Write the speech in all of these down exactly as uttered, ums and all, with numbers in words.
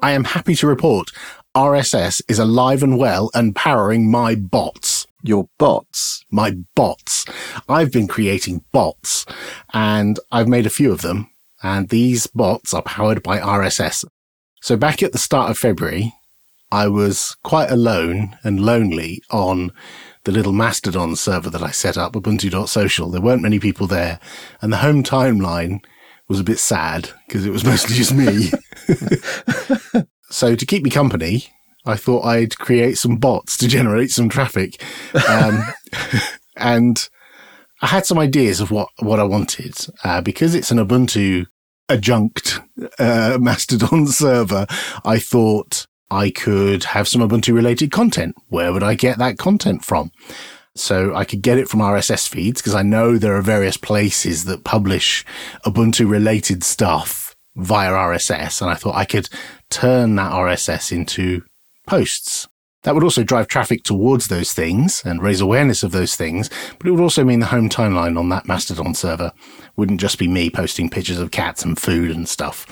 I am happy to report R S S is alive and well and powering my bots. Your bots? My bots. I've been creating bots, and I've made a few of them, and these bots are powered by R S S. So back at the start of February, I was quite alone and lonely on the little Mastodon server that I set up, ubuntu dot social. There weren't many people there, and the home timeline was a bit sad because it was mostly just me. So to keep me company, I thought I'd create some bots to generate some traffic. Um, and I had some ideas of what, what I wanted. Uh, because it's an Ubuntu adjunct uh, Mastodon server, I thought I could have some Ubuntu related content. Where would I get that content from? So I could get it from R S S feeds, because I know there are various places that publish Ubuntu related stuff via R S S, and I thought I could turn that R S S into posts. That would also drive traffic towards those things and raise awareness of those things, but it would also mean the home timeline on that Mastodon server wouldn't just be me posting pictures of cats and food and stuff.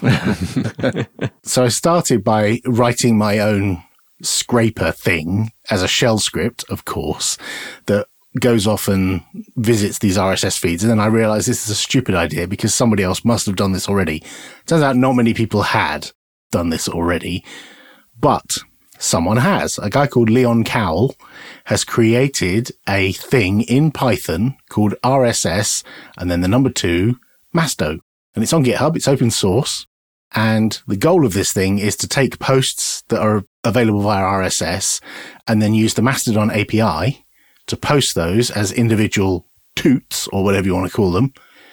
So I started by writing my own scraper thing as a shell script, of course, that goes off and visits these R S S feeds. And then I realized this is a stupid idea because somebody else must have done this already. Turns out not many people had done this already, but someone has. A guy called Leon Cowell has created a thing in Python called R S S and then the number two Masto. And it's on GitHub. It's open source. And the goal of this thing is to take posts that are available via R S S and then use the Mastodon A P I to post those as individual toots, or whatever you want to call them,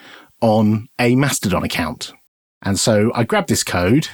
on a Mastodon account. And so I grabbed this code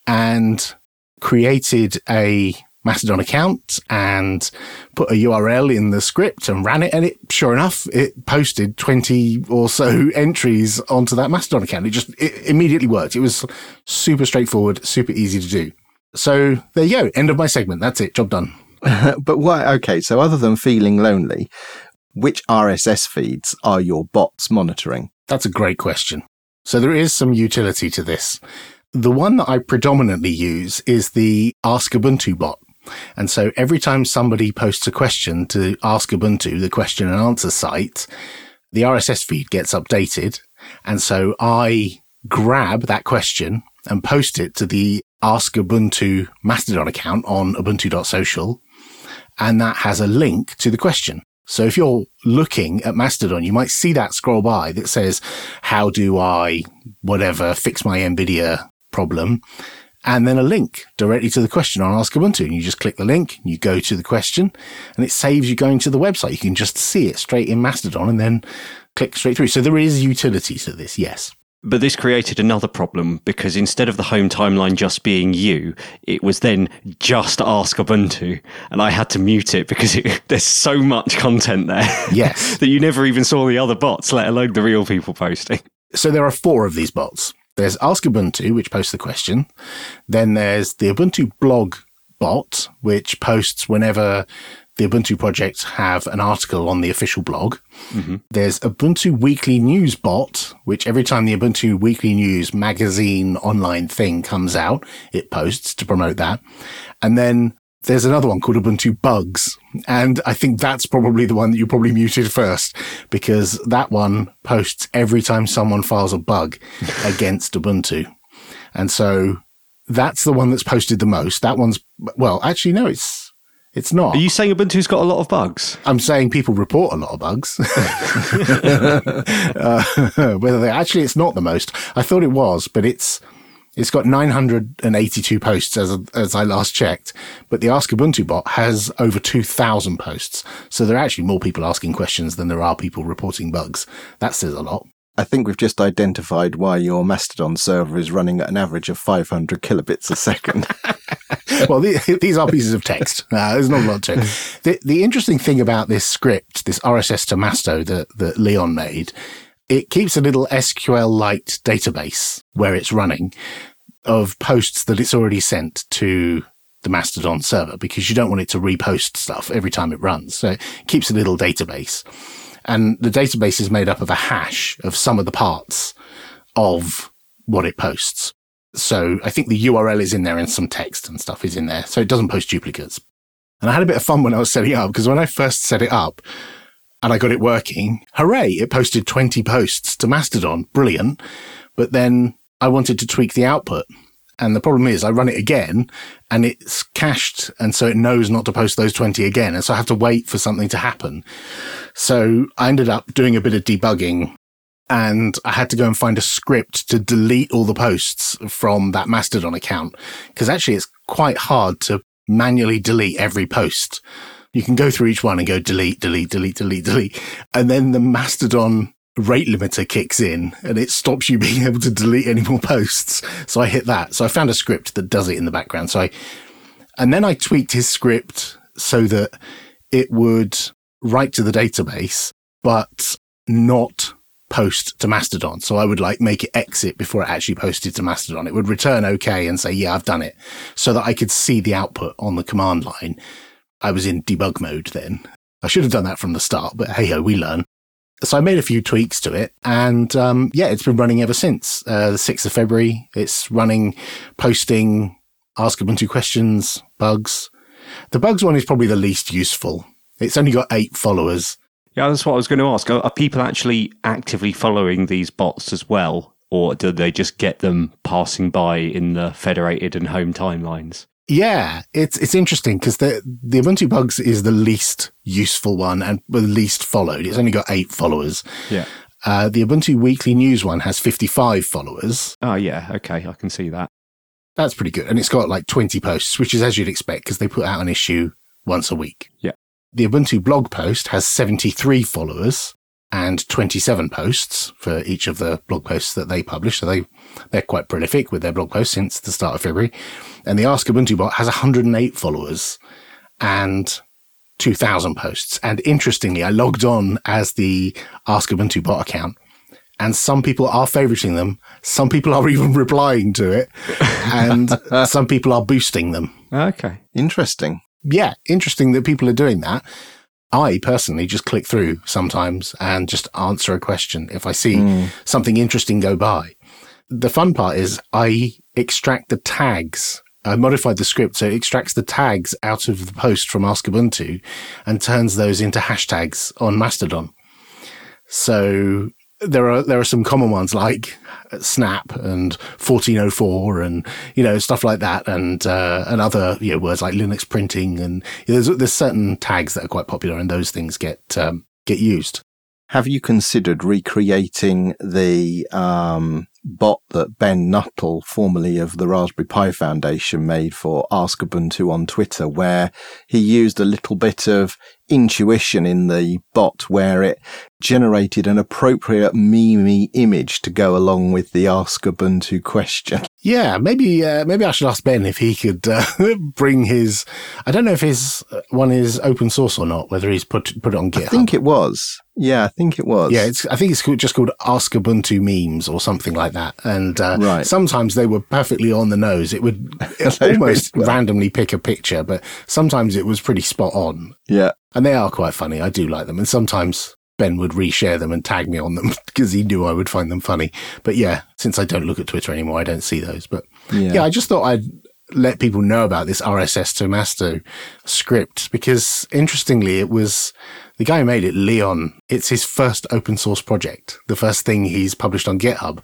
and created a Mastodon account and put a U R L in the script and ran it. And it, sure enough, it posted twenty or so entries onto that Mastodon account. It just it immediately worked. It was super straightforward, super easy to do. So there you go. End of my segment. That's it. Job done. But why? Okay, so other than feeling lonely, which R S S feeds are your bots monitoring? That's a great question. So there is some utility to this. The one that I predominantly use is the Ask Ubuntu bot. And so every time somebody posts a question to Ask Ubuntu, the question and answer site, the R S S feed gets updated. And so I grab that question and post it to the Ask Ubuntu Mastodon account on ubuntu dot social. And that has a link to the question. So if you're looking at Mastodon, you might see that scroll by that says, how do I, whatever, fix my NVIDIA problem? And then a link directly to the question on Ask Ubuntu. And you just click the link, you go to the question, and it saves you going to the website. You can just see it straight in Mastodon and then click straight through. So there is utility to this, yes. But this created another problem because instead of the home timeline just being you, it was then just Ask Ubuntu. And I had to mute it because it, there's so much content there. Yes. that you never even saw the other bots, let alone the real people posting. So there are four of these bots. There's Ask Ubuntu, which posts the question. Then there's the Ubuntu blog bot, which posts whenever the Ubuntu project have an article on the official blog. Mm-hmm. There's Ubuntu Weekly News bot, which every time the Ubuntu Weekly News magazine online thing comes out, it posts to promote that. And then there's another one called Ubuntu Bugs. And I think that's probably the one that you probably muted first, because that one posts every time someone files a bug against Ubuntu. And so that's the one that's posted the most. That one's, well, actually, no, it's, It's not. Are you saying Ubuntu's got a lot of bugs? I'm saying people report a lot of bugs. uh, whether they actually, it's not the most. I thought it was, but it's it's got nine hundred eighty-two posts as as I last checked. But the Ask Ubuntu bot has over two thousand posts, so there are actually more people asking questions than there are people reporting bugs. That says a lot. I think we've just identified why your Mastodon server is running at an average of five hundred kilobits a second. Well, the, these are pieces of text. Uh, there's not a lot to it. The, the interesting thing about this script, this R S S to Masto that, that Leon made, it keeps a little S Q L-like database where it's running of posts that it's already sent to the Mastodon server, because you don't want it to repost stuff every time it runs. So it keeps a little database. And the database is made up of a hash of some of the parts of what it posts. So I think the U R L is in there and some text and stuff is in there. So it doesn't post duplicates. And I had a bit of fun when I was setting it up, because when I first set it up and I got it working, hooray, it posted twenty posts to Mastodon. Brilliant. But then I wanted to tweak the output. And the problem is I run it again and it's cached. And so it knows not to post those twenty again. And so I have to wait for something to happen. So I ended up doing a bit of debugging, and I had to go and find a script to delete all the posts from that Mastodon account. Because actually it's quite hard to manually delete every post. You can go through each one and go delete, delete, delete, delete, delete. And then the Mastodon rate limiter kicks in and it stops you being able to delete any more posts. So I hit that. So I found a script that does it in the background. So I, and then I tweaked his script so that it would write to the database, but not post to Mastodon. So I would like make it exit before it actually posted to Mastodon. It would return okay and say, yeah, I've done it, so that I could see the output on the command line. I was in debug mode then. I should have done that from the start, but hey ho, we learn. So I made a few tweaks to it, and um, yeah, it's been running ever since. Uh, the sixth of February, it's running, posting, ask Ubuntu questions, bugs. The bugs one is probably the least useful. It's only got eight followers. Yeah, that's what I was going to ask. Are, are people actually actively following these bots as well, or do they just get them passing by in the federated and home timelines? Yeah, it's it's interesting because the the Ubuntu bugs is the least useful one and the least followed. It's only got eight followers. Yeah. Uh, the Ubuntu Weekly News one has fifty-five followers. Oh, yeah. Okay, I can see that. That's pretty good. And it's got like twenty posts, which is as you'd expect because they put out an issue once a week. Yeah. The Ubuntu blog post has seventy-three followers and twenty-seven posts for each of the blog posts that they publish. So they, they're quite prolific with their blog posts since the start of February. And the Ask Ubuntu bot has one hundred eight followers and two thousand posts. And interestingly, I logged on as the Ask Ubuntu bot account, and some people are favoriting them. Some people are even replying to it, and some people are boosting them. Okay. Interesting. Yeah, interesting that people are doing that. I personally just click through sometimes and just answer a question if I see mm. something interesting go by. The fun part is I extract the tags. I modified the script so it extracts the tags out of the post from Ask Ubuntu and turns those into hashtags on Mastodon. So there are there are some common ones like snap and fourteen oh four and, you know, stuff like that, and uh, and other, you know, words like Linux printing, and you know, there's there's certain tags that are quite popular and those things get um, get used. Have you considered recreating the um, bot that Ben Nuttall, formerly of the Raspberry Pi Foundation, made for Ask Ubuntu on Twitter, where he used a little bit of intuition in the bot where it generated an appropriate meme image to go along with the Ask Ubuntu question? Yeah, maybe uh, maybe I should ask Ben if he could uh, bring his. I don't know if his one is open source or not. Whether he's put put it on GitHub. I think it was. Yeah, I think it was. Yeah, it's, I think it's just called Ask Ubuntu Memes or something like that. And uh, right. sometimes they were perfectly on the nose. It would almost really randomly pick a picture, but sometimes it was pretty spot on. Yeah. And they are quite funny. I do like them. And sometimes Ben would reshare them and tag me on them because he knew I would find them funny. But yeah, since I don't look at Twitter anymore, I don't see those. But yeah, yeah I just thought I'd let people know about this R S S to Masto script because interestingly, it was the guy who made it, Leon. It's his first open source project, the first thing he's published on GitHub.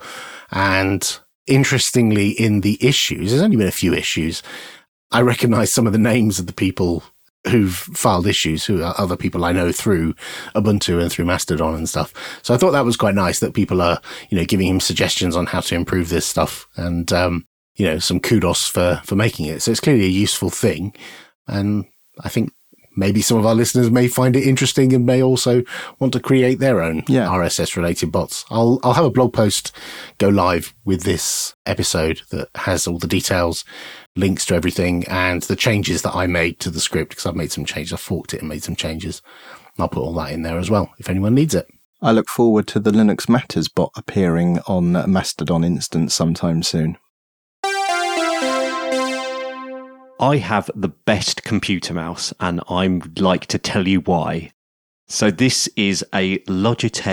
And interestingly, in the issues, there's only been a few issues. I recognize some of the names of the people who've filed issues, who are other people I know through Ubuntu and through Mastodon and stuff. So I thought that was quite nice that people are, you know, giving him suggestions on how to improve this stuff and, um, you know, some kudos for, for making it. So it's clearly a useful thing. And I think maybe some of our listeners may find it interesting and may also want to create their own yeah. R S S related bots. I'll, I'll have a blog post go live with this episode that has all the details, links to everything, and the changes that I made to the script because I've made some changes. I forked it and made some changes. I'll put all that in there as well if anyone needs it. I look forward to the Linux Matters bot appearing on Mastodon instance sometime soon. I have the best computer mouse, and I'd like to tell you why. So this is a Logitech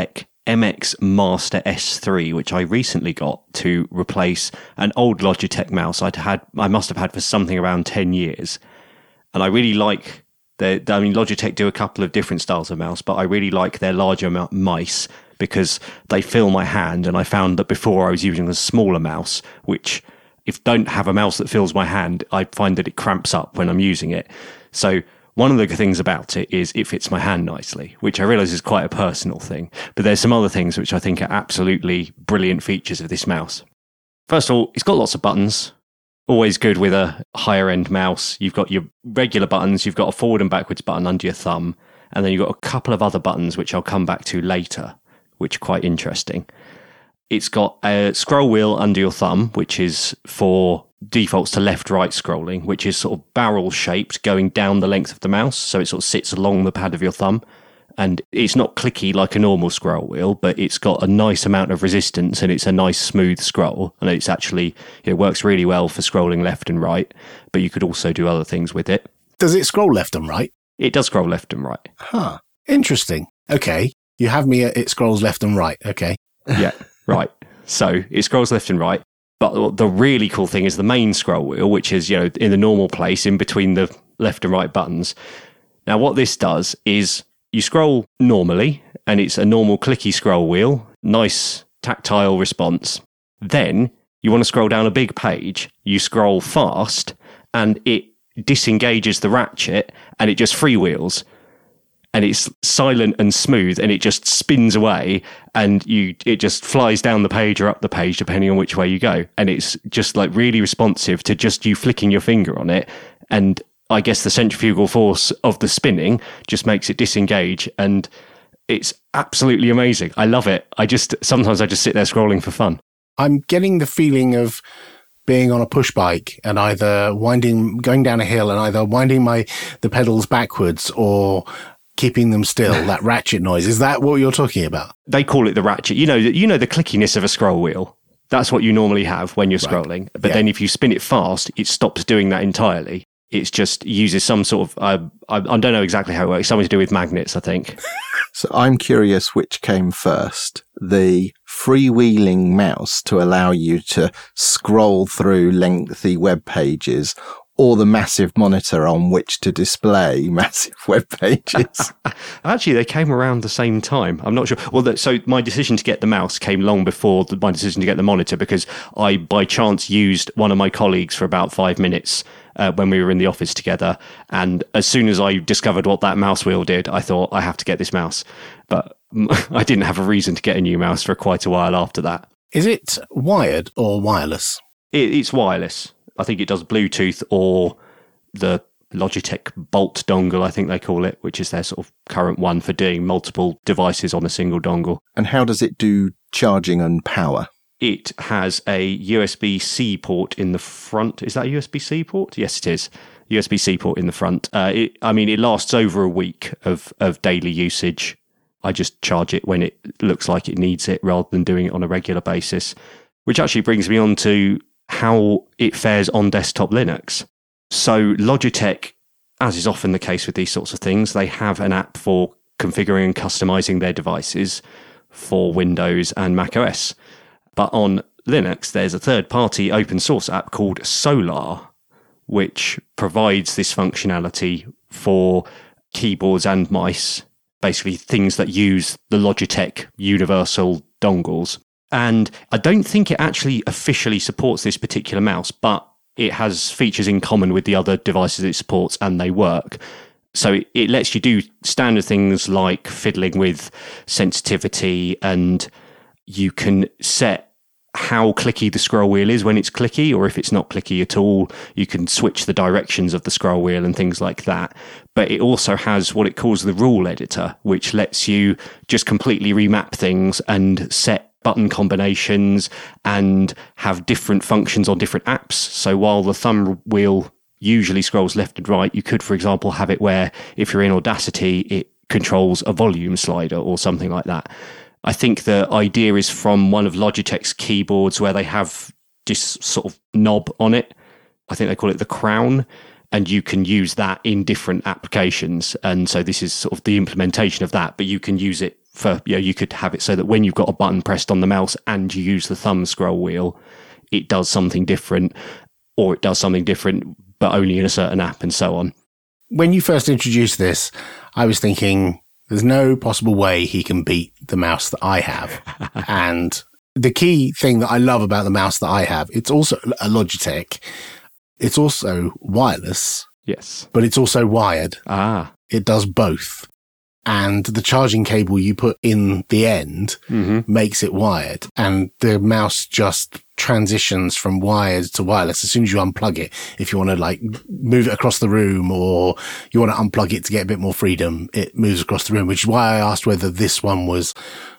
M X Master S three, which I recently got to replace an old Logitech mouse I'd had, I must have had for something around ten years. And I really like their, I mean, Logitech do a couple of different styles of mouse, but I really like their larger mice because they fill my hand. And I found that before I was using a smaller mouse, which if don't have a mouse that fills my hand, I find that it cramps up when I'm using it. So one of the things about it is it fits my hand nicely, which I realise is quite a personal thing. But there's some other things which I think are absolutely brilliant features of this mouse. First of all, it's got lots of buttons. Always good with a higher end mouse. You've got your regular buttons, you've got a forward and backwards button under your thumb, and then you've got a couple of other buttons which I'll come back to later, which are quite interesting. It's got a scroll wheel under your thumb, which is for defaults to left-right scrolling, which is sort of barrel-shaped going down the length of the mouse, so it sort of sits along the pad of your thumb. And it's not clicky like a normal scroll wheel, but it's got a nice amount of resistance and it's a nice smooth scroll. And it's actually, it works really well for scrolling left and right, but you could also do other things with it. Does it scroll left and right? It does scroll left and right. Huh. Interesting. Okay. You have me at it scrolls left and right. Okay. Yeah, right. So it scrolls left and right. But the really cool thing is the main scroll wheel, which is, you know, in the normal place in between the left and right buttons. Now, what this does is you scroll normally, and it's a normal clicky scroll wheel, nice tactile response. Then you want to scroll down a big page, you scroll fast, and it disengages the ratchet, and it just freewheels. And it's silent and smooth, and it just spins away, and you it just flies down the page or up the page, depending on which way you go. And it's just like really responsive to just you flicking your finger on it. And I guess the centrifugal force of the spinning just makes it disengage, and it's absolutely amazing. I love it. I just sometimes I just sit there scrolling for fun. I'm getting the feeling of being on a push bike and either winding, going down a hill and either winding my the pedals backwards or keeping them still, that ratchet noise. Is that what you're talking about? They call it the ratchet. You know, you know the clickiness of a scroll wheel. That's what you normally have when you're Right. scrolling. But Yeah. then if you spin it fast, it stops doing that entirely. It's just uses some sort of, uh, I, I don't know exactly how it works, something to do with magnets, I think. So I'm curious which came first, the freewheeling mouse to allow you to scroll through lengthy web pages, or the massive monitor on which to display massive web pages. Actually, they came around the same time. I'm not sure. Well, the, so my decision to get the mouse came long before the, my decision to get the monitor, because I, by chance, used one of my colleagues for about five minutes uh, when we were in the office together. And as soon as I discovered what that mouse wheel did, I thought, I have to get this mouse. But I didn't have a reason to get a new mouse for quite a while after that. Is it wired or wireless? It, it's wireless. I think it does Bluetooth or the Logitech Bolt dongle, I think they call it, which is their sort of current one for doing multiple devices on a single dongle. And how does it do charging and power? It has a U S B-C port in the front. Is that a U S B-C port? Yes, it is. U S B-C port in the front. Uh, it, I mean, it lasts over a week of, of daily usage. I just charge it when it looks like it needs it rather than doing it on a regular basis, which actually brings me on to how it fares on desktop Linux. So Logitech, as is often the case with these sorts of things, they have an app for configuring and customizing their devices for Windows and macOS. But on Linux, there's a third-party open source app called Solar, which provides this functionality for keyboards and mice, basically things that use the Logitech universal dongles. And I don't think it actually officially supports this particular mouse, but it has features in common with the other devices it supports, and they work. So it, it lets you do standard things like fiddling with sensitivity, and you can set how clicky the scroll wheel is when it's clicky, or if it's not clicky at all. You can switch the directions of the scroll wheel and things like that. But it also has what it calls the rule editor, which lets you just completely remap things and set button combinations and have different functions on different apps. So while the thumb wheel usually scrolls left and right, you could, for example, have it where if you're in Audacity, it controls a volume slider or something like that. I think the idea is from one of Logitech's keyboards where they have this sort of knob on it. I think they call it the crown, and you can use that in different applications. And so this is sort of the implementation of that, but you can use it for, you know, you could have it so that when you've got a button pressed on the mouse and you use the thumb scroll wheel, it does something different, or it does something different, but only in a certain app and so on. When you first introduced this, I was thinking there's no possible way he can beat the mouse that I have. And the key thing that I love about the mouse that I have, it's also a Logitech. It's also wireless. Yes. But it's also wired. Ah. It does both. And the charging cable you put in the end mm-hmm. makes it wired. And the mouse just transitions from wired to wireless as soon as you unplug it. If you want to like move it across the room, or you want to unplug it to get a bit more freedom, it moves across the room, which is why I asked whether this one was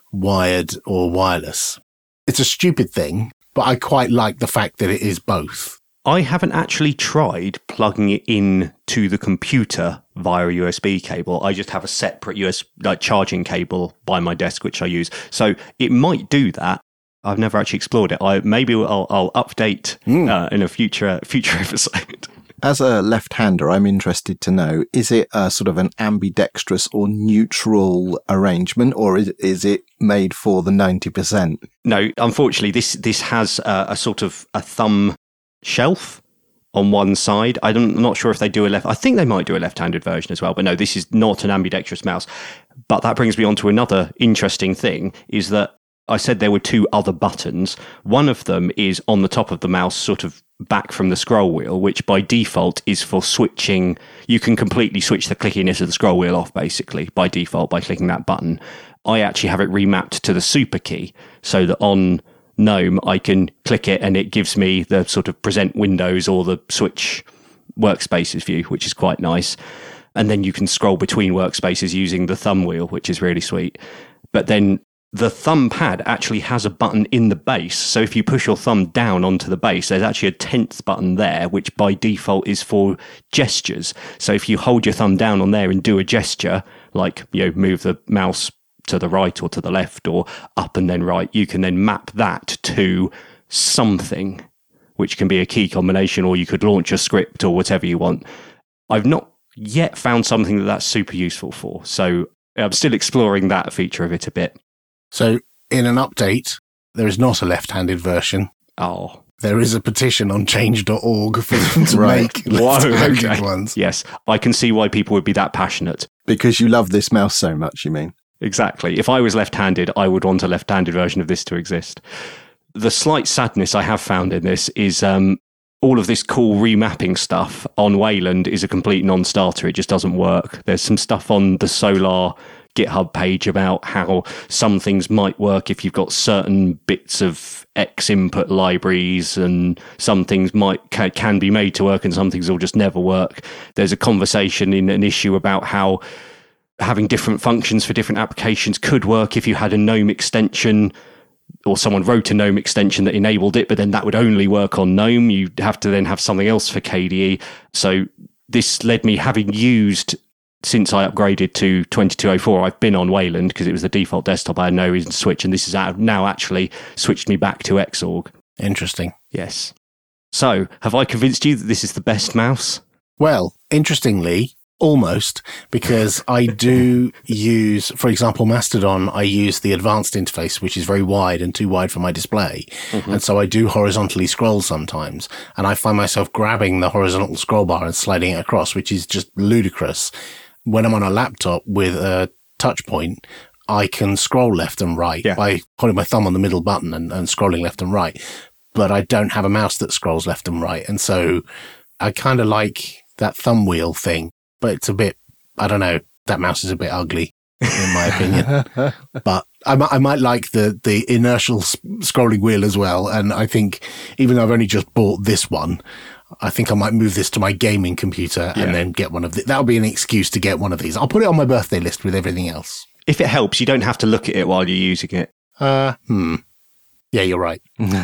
wired or wireless. It's a stupid thing, but I quite like the fact that it is both. I haven't actually tried plugging it in to the computer via a U S B cable. I just have a separate U S B like charging cable by my desk, which I use. So it might do that. I've never actually explored it. I maybe I'll, I'll update mm. uh, in a future future episode. As a left-hander, I'm interested to know, is it a sort of an ambidextrous or neutral arrangement, or is, is it made for the ninety percent? No, unfortunately, this this has a, a sort of a thumb shelf on one side. I'm not sure if they do a left. I think they might do a left-handed version as well, but no, this is not an ambidextrous mouse. But that brings me on to another interesting thing, is that I said there were two other buttons. One of them is on the top of the mouse, sort of back from the scroll wheel, which by default is for switching. You can completely switch the clickiness of the scroll wheel off, basically, by default, by clicking that button. I actually have it remapped to the super key, so that on GNOME, I can click it and it gives me the sort of present windows or the switch workspaces view, which is quite nice. And then you can scroll between workspaces using the thumb wheel, which is really sweet. But then the thumb pad actually has a button in the base. So if you push your thumb down onto the base, there's actually a tenth button there, which by default is for gestures. So if you hold your thumb down on there and do a gesture, like, you know, move the mouse to the right or to the left or up and then right, you can then map that to something, which can be a key combination, or you could launch a script or whatever you want. I've not yet found something that that's super useful for, so I'm still exploring that feature of it a bit. So in an update, there is not a left-handed version. Oh. There is a petition on change dot org for them to right. make left-handed okay. ones. Yes, I can see why people would be that passionate. Because you love this mouse so much, you mean? Exactly. If I was left-handed, I would want a left-handed version of this to exist. The slight sadness I have found in this is um, all of this cool remapping stuff on Wayland is a complete non-starter. It just doesn't work. There's some stuff on the Solar GitHub page about how some things might work if you've got certain bits of X input libraries, and some things might ca- can be made to work and some things will just never work. There's a conversation in an issue about how having different functions for different applications could work if you had a GNOME extension, or someone wrote a GNOME extension that enabled it, but then that would only work on GNOME. You'd have to then have something else for K D E. So this led me, having used, since I upgraded to twenty-two oh four, I've been on Wayland because it was the default desktop. I had no reason to switch, and this has now actually switched me back to Xorg. Interesting. Yes. So, have I convinced you that this is the best mouse? Well, interestingly, almost, because I do use, for example, Mastodon, I use the advanced interface, which is very wide and too wide for my display. Mm-hmm. And so I do horizontally scroll sometimes. And I find myself grabbing the horizontal scroll bar and sliding it across, which is just ludicrous. When I'm on a laptop with a touch point, I can scroll left and right yeah. by putting my thumb on the middle button and, and scrolling left and right. But I don't have a mouse that scrolls left and right. And so I kind of like that thumb wheel thing. But it's a bit, I don't know, that mouse is a bit ugly, in my opinion. But I, I might like the, the inertial scrolling wheel as well. And I think, even though I've only just bought this one, I think I might move this to my gaming computer yeah. and then get one of the, that'll be an excuse to get one of these. I'll put it on my birthday list with everything else. If it helps, you don't have to look at it while you're using it. Uh, hmm. Yeah, you're right.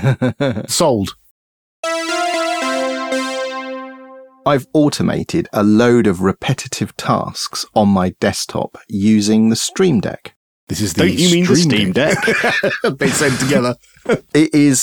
Sold. I've automated a load of repetitive tasks on my desktop using the Stream Deck. This is the Don't you mean the Steam Deck? They sent together. It is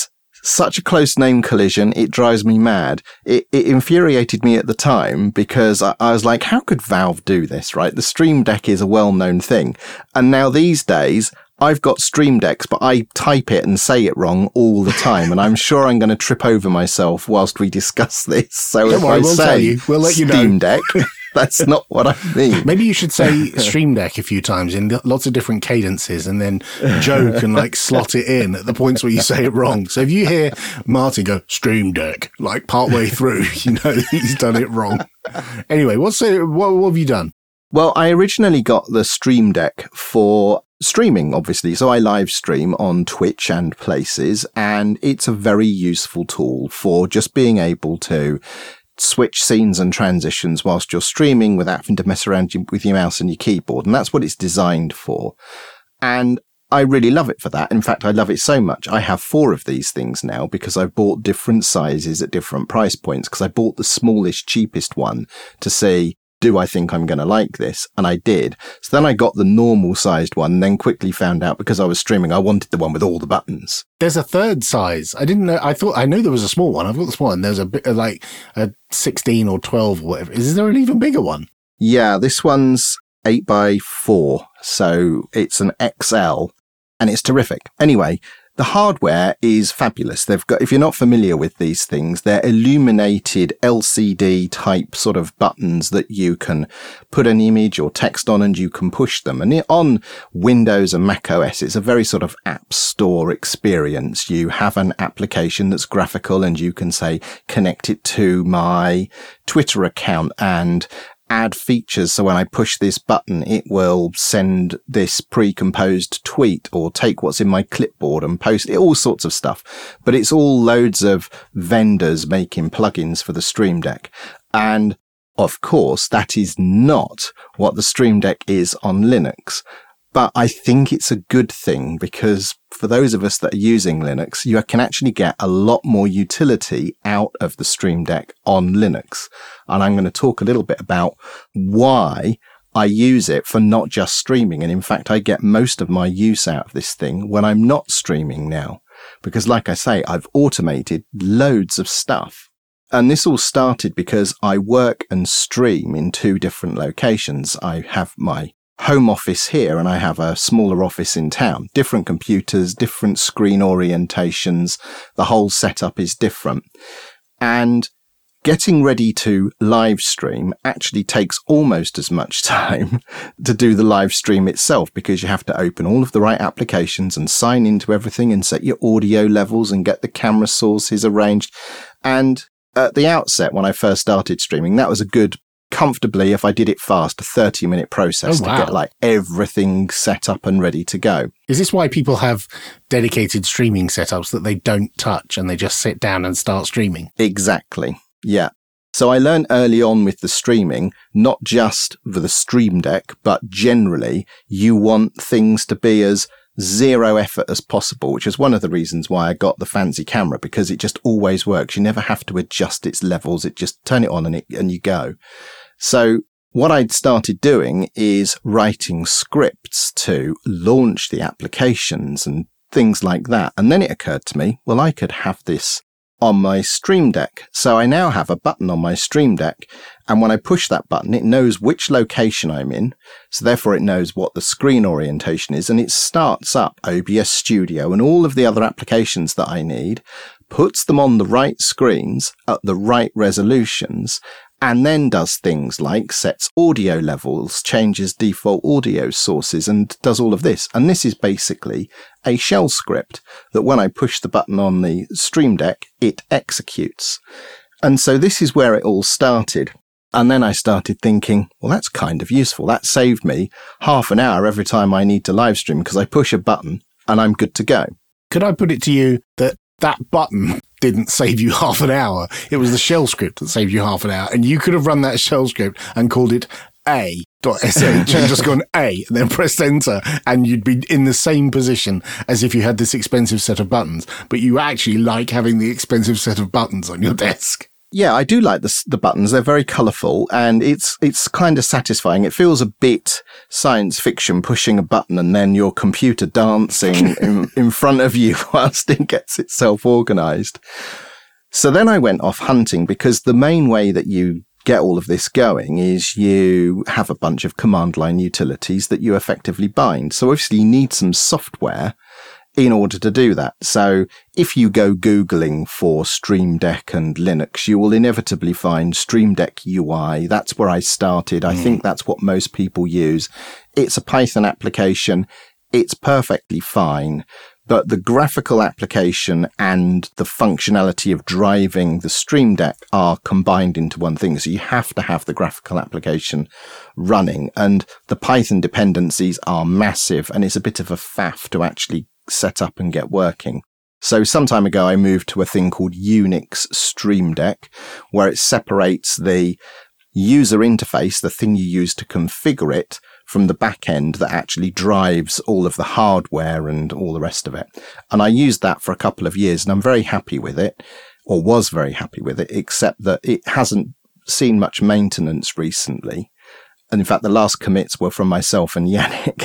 such a close name collision. It drives me mad. It, it infuriated me at the time because I, I was like, how could Valve do this, right? The Stream Deck is a well-known thing. And now these days, I've got Stream Decks, but I type it and say it wrong all the time. And I'm sure I'm going to trip over myself whilst we discuss this. So Don't if worry, I we'll say tell you. We'll let you know. Steam Deck, that's not what I mean. Maybe you should say Stream Deck a few times in lots of different cadences, and then Joe can like slot it in at the points where you say it wrong. So if you hear Martin go Stream Deck like partway through, you know he's done it wrong. Anyway, what's the, what, what have you done? Well, I originally got the Stream Deck for streaming, obviously. So I live stream on Twitch and places, and it's a very useful tool for just being able to switch scenes and transitions whilst you're streaming without having to mess around with your mouse and your keyboard. And that's what it's designed for. And I really love it for that. In fact, I love it so much. I have four of these things now because I've bought different sizes at different price points, because I bought the smallest, cheapest one to see, do I think I'm going to like this? And I did. So then I got the normal sized one, and then quickly found out because I was streaming, I wanted the one with all the buttons. There's a third size. I didn't know. I thought, I know there was a small one. I've got the small one. There's a bit like a sixteen or twelve or whatever. Is there an even bigger one? Yeah, this one's eight by four. So it's an X L and it's terrific. Anyway, the hardware is fabulous. They've got, if you're not familiar with these things, they're illuminated L C D type sort of buttons that you can put an image or text on and you can push them. And on Windows and Mac O S, it's a very sort of app store experience. You have an application that's graphical and you can say, connect it to my Twitter account and add features. So when I push this button, it will send this pre-composed tweet or take what's in my clipboard and post it, all sorts of stuff. But it's all loads of vendors making plugins for the Stream Deck. And of course, that is not what the Stream Deck is on Linux. But I think it's a good thing because for those of us that are using Linux, you can actually get a lot more utility out of the Stream Deck on Linux. And I'm going to talk a little bit about why I use it for not just streaming. And in fact, I get most of my use out of this thing when I'm not streaming now. Because like I say, I've automated loads of stuff. And this all started because I work and stream in two different locations. I have my home office here and I have a smaller office in town. Different computers, different screen orientations. The whole setup is different. And getting ready to live stream actually takes almost as much time to do the live stream itself, because you have to open all of the right applications and sign into everything and set your audio levels and get the camera sources arranged. And at the outset, when I first started streaming, that was a good, comfortably, if I did it fast, a thirty minute process oh, wow. to get like everything set up and ready to go. Is this why people have dedicated streaming setups that they don't touch and they just sit down and start streaming? Exactly. Yeah. So I learned early on with the streaming, not just for the Stream Deck, but generally you want things to be as zero effort as possible, which is one of the reasons why I got the fancy camera, because it just always works. You never have to adjust its levels. It just turn it on and it, and you go. So what I'd started doing is writing scripts to launch the applications and things like that. And then it occurred to me, well, I could have this on my Stream Deck. So I now have a button on my Stream Deck, and when I push that button, it knows which location I'm in. So therefore it knows what the screen orientation is, and it starts up O B S Studio and all of the other applications that I need, puts them on the right screens at the right resolutions, and then does things like sets audio levels, changes default audio sources, and does all of this. And this is basically a shell script that when I push the button on the Stream Deck, it executes. And so this is where it all started. And then I started thinking, well, that's kind of useful. That saved me half an hour every time I need to live stream, because I push a button and I'm good to go. Could I put it to you that that button didn't save you half an hour? It was the shell script that saved you half an hour. And you could have run that shell script and called it a.sh and just gone A and then pressed enter, and you'd be in the same position as if you had this expensive set of buttons, but you actually like having the expensive set of buttons on your desk. Yeah, I do like the, the buttons. They're very colourful and it's it's kind of satisfying. It feels a bit science fiction, pushing a button and then your computer dancing in, in front of you whilst it gets itself organised. So then I went off hunting because the main way that you get all of this going is you have a bunch of command line utilities that you effectively bind. So obviously you need some software in order to do that. So if you go Googling for Stream Deck and Linux, you will inevitably find Stream Deck U I. That's where I started. I mm. think that's what most people use. It's a Python application. It's perfectly fine. But the graphical application and the functionality of driving the Stream Deck are combined into one thing. So you have to have the graphical application running. And the Python dependencies are massive. And it's a bit of a faff to actually set up and get working. So some time ago, I moved to a thing called Unix Stream Deck, where it separates the user interface, the thing you use to configure it, from the back end that actually drives all of the hardware and all the rest of it. And I used that for a couple of years and I'm very happy with it, or was very happy with it, except that it hasn't seen much maintenance recently. And in fact, the last commits were from myself and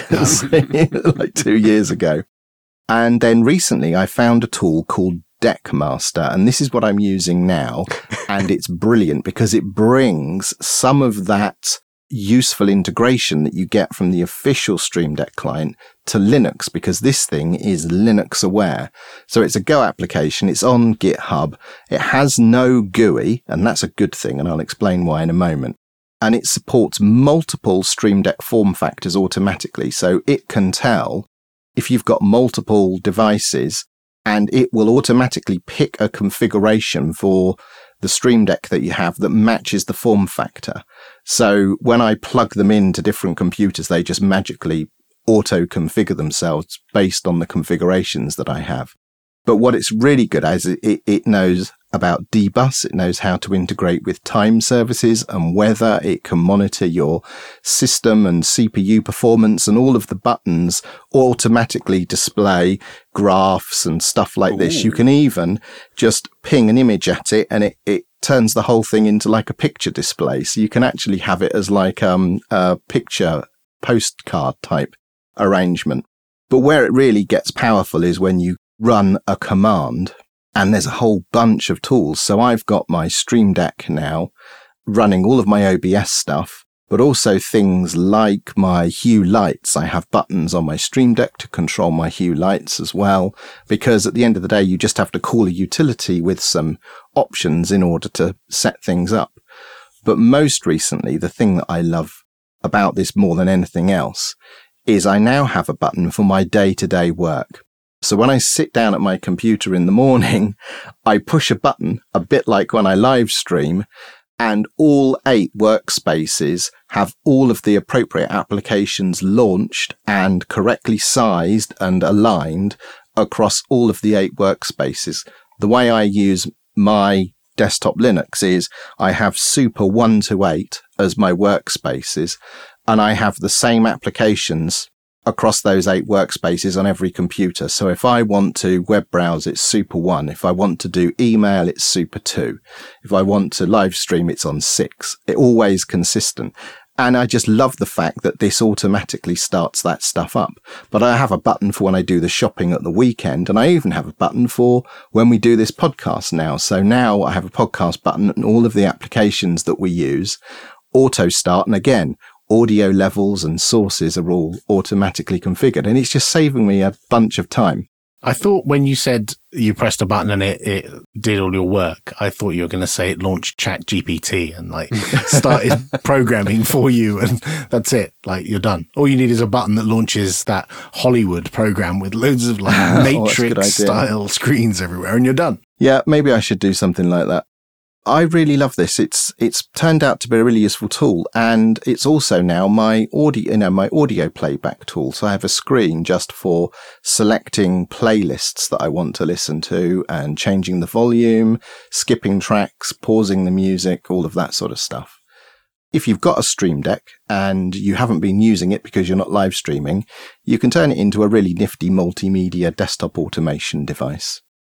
Yannick like two years ago. And then recently I found a tool called Deckmaster, and this is what I'm using now. And it's brilliant because it brings some of that useful integration that you get from the official Stream Deck client to Linux, because this thing is Linux aware. So it's a Go application. It's on GitHub. It has no G U I, and that's a good thing. And I'll explain why in a moment. And it supports multiple Stream Deck form factors automatically. So it can tell if you've got multiple devices, and it will automatically pick a configuration for the Stream Deck that you have that matches the form factor. So when I plug them into different computers, they just magically auto-configure themselves based on the configurations that I have. But what it's really good at is it, it knows about dbus. It knows how to integrate with time services and weather. It can monitor your system and C P U performance, and all of the buttons automatically display graphs and stuff like Ooh. This. You can even just ping an image at it and it, it turns the whole thing into like a picture display. So you can actually have it as like um, a picture postcard type arrangement. But where it really gets powerful is when you run a command. And there's a whole bunch of tools. So I've got my Stream Deck now running all of my O B S stuff, but also things like my Hue lights. I have buttons on my Stream Deck to control my Hue lights as well, because at the end of the day, you just have to call a utility with some options in order to set things up. But most recently, the thing that I love about this more than anything else is I now have a button for my day-to-day work. So when I sit down at my computer in the morning, I push a button, a bit like when I live stream, and all eight workspaces have all of the appropriate applications launched and correctly sized and aligned across all of the eight workspaces. The way I use my desktop Linux is I have Super one to eight as my workspaces, and I have the same applications across those eight workspaces on every computer. So if I want to web browse, it's Super one. If I want to do email, it's Super two. If I want to live stream, it's on six. It's always consistent. And I just love the fact that this automatically starts that stuff up. But I have a button for when I do the shopping at the weekend. And I even have a button for when we do this podcast now. So now I have a podcast button and all of the applications that we use auto start. And again, audio levels and sources are all automatically configured, and it's just saving me a bunch of time. I thought when you said you pressed a button and it, it did all your work, I thought you were going to say it launched ChatGPT and like started programming for you, and that's it. Like you're done. All you need is a button that launches that Hollywood program with loads of like oh, Matrix style screens everywhere, and you're done. Yeah, maybe I should do something like that. I really love this. It's it's turned out to be a really useful tool, and it's also now my audio, you know, my audio playback tool. So I have a screen just for selecting playlists that I want to listen to and changing the volume, skipping tracks, pausing the music, all of that sort of stuff. If you've got a Stream Deck and you haven't been using it because you're not live streaming, you can turn it into a really nifty multimedia desktop automation device.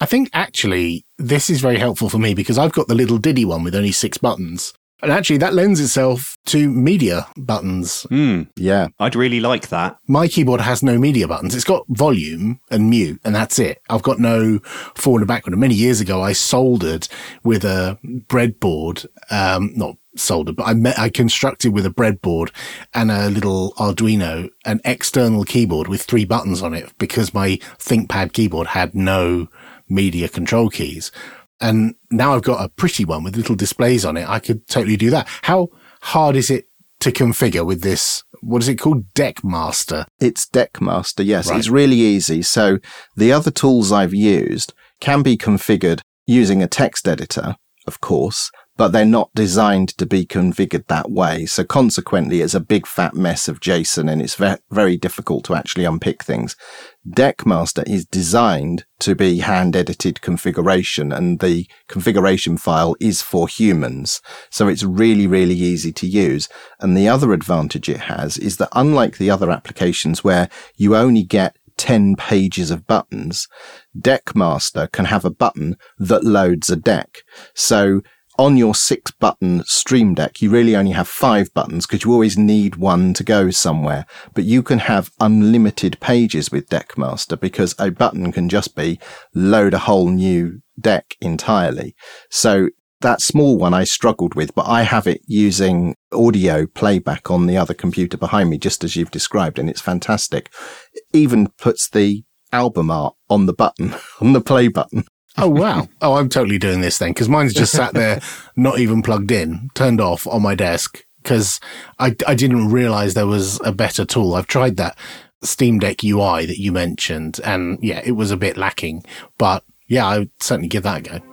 I think actually this is very helpful for me because I've got the little diddy one with only six buttons. And actually that lends itself to media buttons. Mm. Yeah. I'd really like that. My keyboard has no media buttons. It's got volume and mute, and that's it. I've got no forward and backward. And many years ago, I soldered with a breadboard, um, not soldered, but I, met, I constructed with a breadboard and a little Arduino, an external keyboard with three buttons on it because my ThinkPad keyboard had no media control keys. And now I've got a pretty one with little displays on it. I could totally do that. How hard is it to configure with this? What is it called? Deckmaster. It's Deckmaster, yes. Right. It's really easy. So the other tools I've used can be configured using a text editor, of course, but they're not designed to be configured that way. So consequently, it's a big fat mess of JSON and it's ve- very difficult to actually unpick things. Deckmaster is designed to be hand-edited configuration, and the configuration file is for humans. So it's really, really easy to use. And the other advantage it has is that unlike the other applications where you only get ten pages of buttons, Deckmaster can have a button that loads a deck. So on your six button Stream Deck, you really only have five buttons because you always need one to go somewhere. But you can have unlimited pages with Deckmaster because a button can just be load a whole new deck entirely. So that small one I struggled with, but I have it using audio playback on the other computer behind me, just as you've described, and it's fantastic. It even puts the album art on the button, on the play button. Oh, wow. Oh, I'm totally doing this then because mine's just sat there, not even plugged in, turned off on my desk because I, I didn't realize there was a better tool. I've tried that Steam Deck U I that you mentioned and yeah, it was a bit lacking, but yeah, I would certainly give that a go.